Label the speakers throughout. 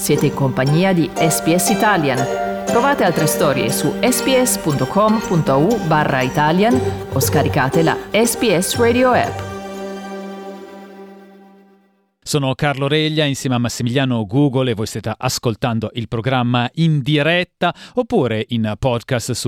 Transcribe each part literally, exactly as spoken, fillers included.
Speaker 1: Siete in compagnia di S B S Italian. Trovate altre storie su sbs.com.au barra Italian o scaricate la S B S Radio app.
Speaker 2: Sono Carlo Reglia insieme a Massimiliano Google e voi state ascoltando il programma in diretta oppure in podcast su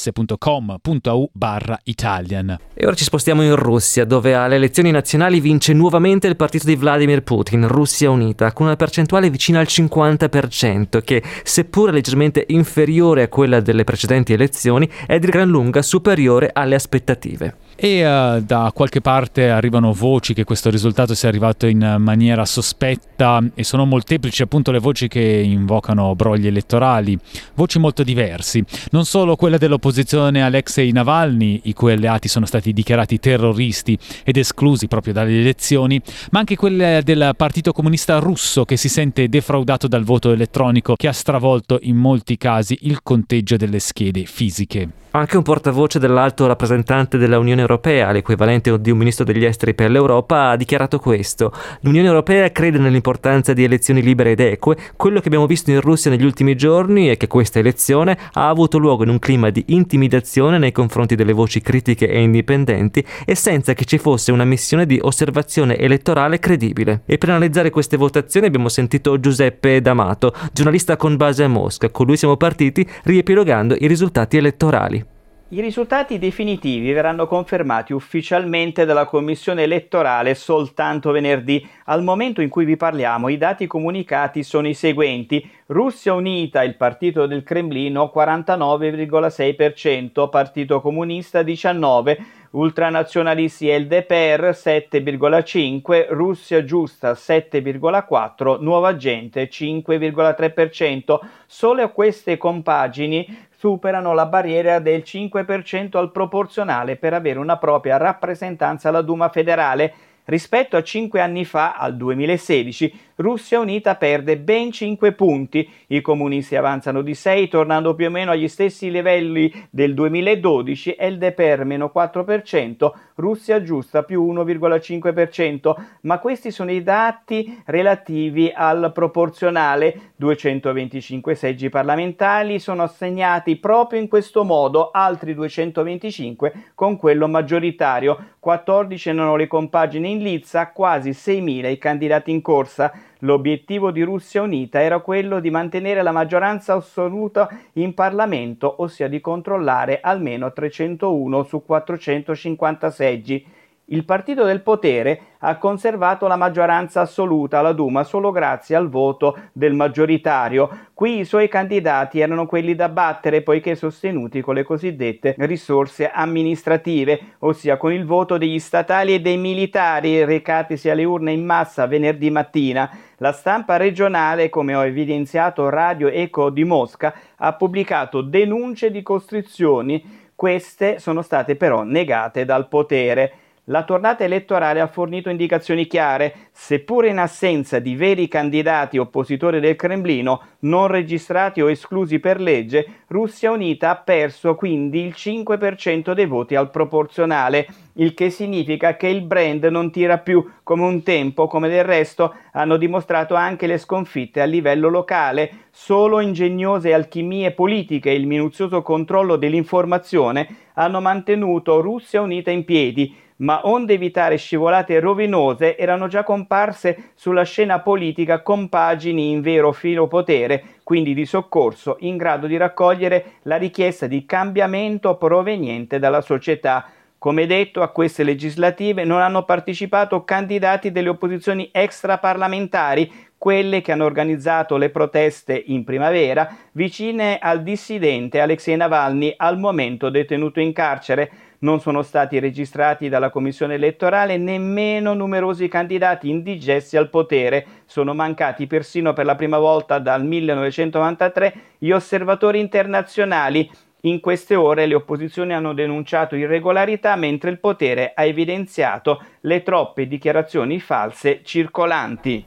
Speaker 2: sbs.com.au barra Italian.
Speaker 3: E ora ci spostiamo in Russia, dove alle elezioni nazionali vince nuovamente il partito di Vladimir Putin, Russia Unita, con una percentuale vicina al cinquanta per cento, che, seppure leggermente inferiore a quella delle precedenti elezioni, è di gran lunga superiore alle aspettative.
Speaker 2: E uh, da qualche parte arrivano voci che questo risultato sia arrivato in maniera sospetta e sono molteplici appunto le voci che invocano brogli elettorali, voci molto diversi, non solo quella dell'opposizione Alexei Navalny, i cui alleati sono stati dichiarati terroristi ed esclusi proprio dalle elezioni, ma anche quella del Partito Comunista Russo, che si sente defraudato dal voto elettronico che ha stravolto in molti casi il conteggio delle schede fisiche.
Speaker 3: Anche un portavoce dell'alto rappresentante della Unione Europea, l'equivalente di un ministro degli esteri per l'Europa, ha dichiarato questo: l'Unione Europea crede nell'importanza di elezioni libere ed eque. Quello che abbiamo visto in Russia negli ultimi giorni è che questa elezione ha avuto luogo in un clima di intimidazione nei confronti delle voci critiche e indipendenti e senza che ci fosse una missione di osservazione elettorale credibile. E per analizzare queste votazioni abbiamo sentito Giuseppe D'Amato, giornalista con base a Mosca. Con lui siamo partiti riepilogando i risultati elettorali.
Speaker 4: I risultati definitivi verranno confermati ufficialmente dalla Commissione elettorale soltanto venerdì. Al momento in cui vi parliamo, i dati comunicati sono i seguenti: Russia Unita, il partito del Cremlino, quarantanove virgola sei per cento, Partito Comunista diciannove per cento, ultranazionalisti e L D P R sette virgola cinque per cento, Russia Giusta sette virgola quattro per cento, Nuova Gente cinque virgola tre per cento. Solo queste compagini superano la barriera del cinque per cento al proporzionale per avere una propria rappresentanza alla Duma federale. Rispetto a cinque anni fa, al duemilasedici, Russia Unita perde ben cinque punti. I comunisti avanzano di sei, tornando più o meno agli stessi livelli del duemiladodici, L D P R meno quattro per cento, Russia Giusta più uno virgola cinque per cento. Ma questi sono i dati relativi al proporzionale. duecentoventicinque seggi parlamentari sono assegnati proprio in questo modo, altri duecentoventicinque con quello maggioritario. quattordici erano le compagini in lizza, quasi seimila i candidati in corsa. L'obiettivo di Russia Unita era quello di mantenere la maggioranza assoluta in Parlamento, ossia di controllare almeno trecentouno su quattrocentocinquanta seggi. Il partito del potere ha conservato la maggioranza assoluta alla Duma solo grazie al voto del maggioritario. Qui i suoi candidati erano quelli da battere, poiché sostenuti con le cosiddette risorse amministrative, ossia con il voto degli statali e dei militari recatisi alle urne in massa venerdì mattina. La stampa regionale, come ho evidenziato Radio Eco di Mosca, ha pubblicato denunce di costrizioni. Queste sono state però negate dal potere. La tornata elettorale ha fornito indicazioni chiare: seppure in assenza di veri candidati oppositori del Cremlino, non registrati o esclusi per legge, Russia Unita ha perso quindi il cinque per cento dei voti al proporzionale, il che significa che il brand non tira più come un tempo, come del resto hanno dimostrato anche le sconfitte a livello locale. Solo ingegnose alchimie politiche e il minuzioso controllo dell'informazione hanno mantenuto Russia Unita in piedi, ma onde evitare scivolate rovinose erano già comparse sulla scena politica compagini in vero filo potere, quindi di soccorso, in grado di raccogliere la richiesta di cambiamento proveniente dalla società. Come detto, a queste legislative non hanno partecipato candidati delle opposizioni extraparlamentari, quelle che hanno organizzato le proteste in primavera vicine al dissidente Alexei Navalny, al momento detenuto in carcere. Non sono stati registrati dalla Commissione elettorale nemmeno numerosi candidati indigesti al potere. Sono mancati persino per la prima volta dal millenovecentonovantatré gli osservatori internazionali. In queste ore le opposizioni hanno denunciato irregolarità, mentre il potere ha evidenziato le troppe dichiarazioni false circolanti.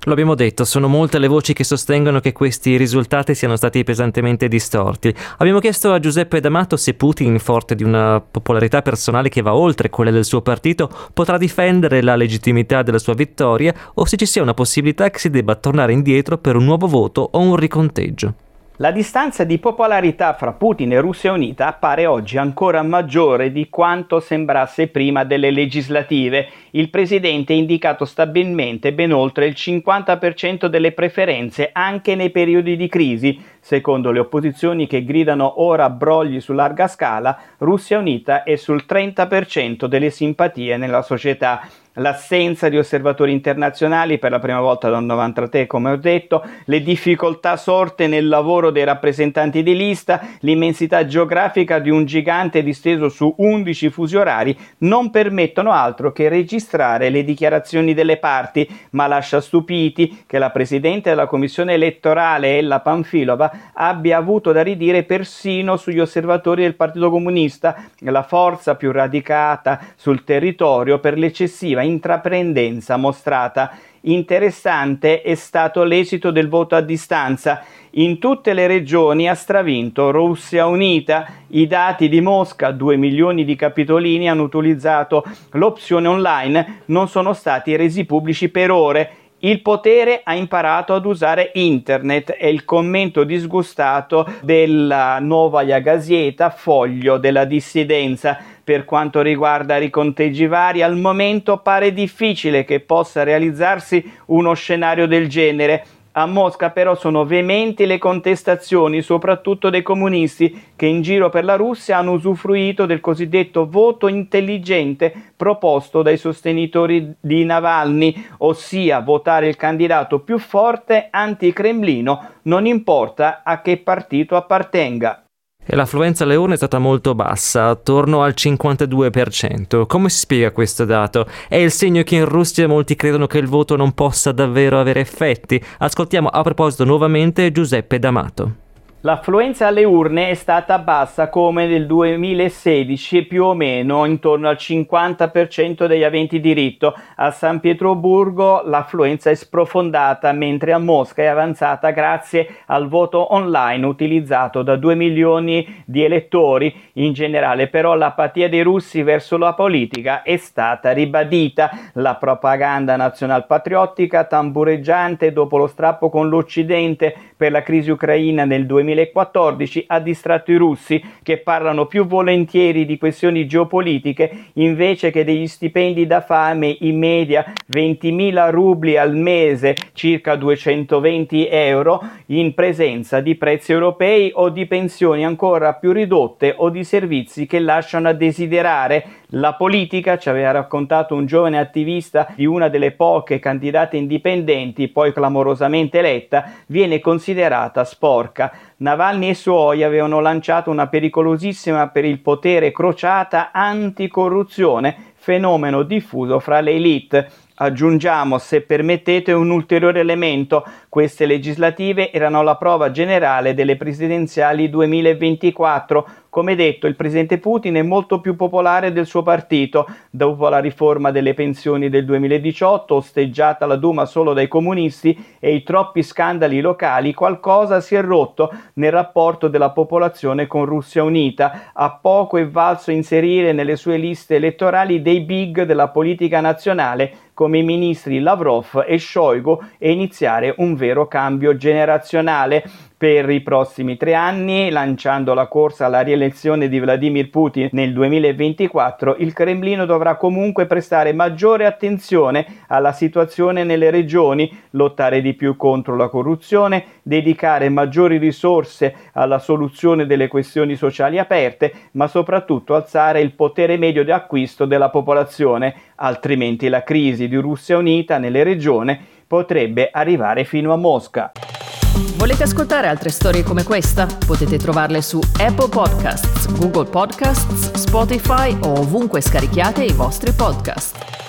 Speaker 3: Lo abbiamo detto, sono molte le voci che sostengono che questi risultati siano stati pesantemente distorti. Abbiamo chiesto a Giuseppe D'Amato se Putin, forte di una popolarità personale che va oltre quella del suo partito, potrà difendere la legittimità della sua vittoria o se ci sia una possibilità che si debba tornare indietro per un nuovo voto o un riconteggio.
Speaker 4: La distanza di popolarità fra Putin e Russia Unita appare oggi ancora maggiore di quanto sembrasse prima delle legislative. Il presidente ha indicato stabilmente ben oltre il cinquanta per cento delle preferenze anche nei periodi di crisi. Secondo le opposizioni che gridano ora brogli su larga scala, Russia Unita è sul trenta per cento delle simpatie nella società. L'assenza di osservatori internazionali per la prima volta dal novantatré, come ho detto, le difficoltà sorte nel lavoro dei rappresentanti di lista, l'immensità geografica di un gigante disteso su undici fusi orari non permettono altro che registrare le dichiarazioni delle parti, ma lascia stupiti che la Presidente della Commissione elettorale, Ella Panfilova, abbia avuto da ridire persino sugli osservatori del Partito Comunista, la forza più radicata sul territorio per l'eccessiva intraprendenza mostrata. Interessante è stato l'esito del voto a distanza. In tutte le regioni ha stravinto Russia Unita. I dati di Mosca, due milioni di capitolini hanno utilizzato l'opzione online, non sono stati resi pubblici per ore. Il potere ha imparato ad usare internet, è il commento disgustato della Novaya Gazeta, foglio della dissidenza. Per quanto riguarda i conteggi vari, al momento pare difficile che possa realizzarsi uno scenario del genere. A Mosca però sono veementi le contestazioni, soprattutto dei comunisti, che in giro per la Russia hanno usufruito del cosiddetto voto intelligente proposto dai sostenitori di Navalny, ossia votare il candidato più forte anti-Cremlino, non importa a che partito appartenga.
Speaker 3: E l'affluenza alle urne è stata molto bassa, attorno al cinquantadue per cento. Come si spiega questo dato? È il segno che in Russia molti credono che il voto non possa davvero avere effetti? Ascoltiamo a proposito nuovamente Giuseppe D'Amato.
Speaker 4: L'affluenza alle urne è stata bassa come nel duemilasedici, più o meno intorno al cinquanta per cento degli aventi diritto. A San Pietroburgo l'affluenza è sprofondata, mentre a Mosca è avanzata grazie al voto online utilizzato da due milioni di elettori. In generale però l'apatia dei russi verso la politica è stata ribadita. La propaganda nazionalpatriottica tambureggiante dopo lo strappo con l'Occidente per la crisi ucraina nel duemilaquattordici ha distratto i russi, che parlano più volentieri di questioni geopolitiche invece che degli stipendi da fame in media ventimila rubli al mese, circa duecentoventi euro, in presenza di prezzi europei o di pensioni ancora più ridotte o di servizi che lasciano a desiderare. La politica, ci aveva raccontato un giovane attivista di una delle poche candidate indipendenti, poi clamorosamente eletta, viene considerata sporca. Navalny e i suoi avevano lanciato una pericolosissima per il potere crociata anticorruzione, fenomeno diffuso fra le elite. Aggiungiamo, se permettete, un ulteriore elemento: queste legislative erano la prova generale delle presidenziali duemilaventiquattro. Come detto, il presidente Putin è molto più popolare del suo partito. Dopo la riforma delle pensioni del duemiladiciotto, osteggiata alla Duma solo dai comunisti, e i troppi scandali locali, qualcosa si è rotto nel rapporto della popolazione con Russia Unita. A poco è valso inserire nelle sue liste elettorali dei big della politica nazionale, come i ministri Lavrov e Shoigu, e iniziare un vero cambio generazionale. Per i prossimi tre anni, lanciando la corsa alla rielezione di Vladimir Putin nel duemilaventiquattro, il Cremlino dovrà comunque prestare maggiore attenzione alla situazione nelle regioni, lottare di più contro la corruzione, dedicare maggiori risorse alla soluzione delle questioni sociali aperte, ma soprattutto alzare il potere medio di acquisto della popolazione, altrimenti la crisi di Russia Unita nelle regioni potrebbe arrivare fino a Mosca.
Speaker 1: Volete ascoltare altre storie come questa? Potete trovarle su Apple Podcasts, Google Podcasts, Spotify o ovunque scarichiate i vostri podcast.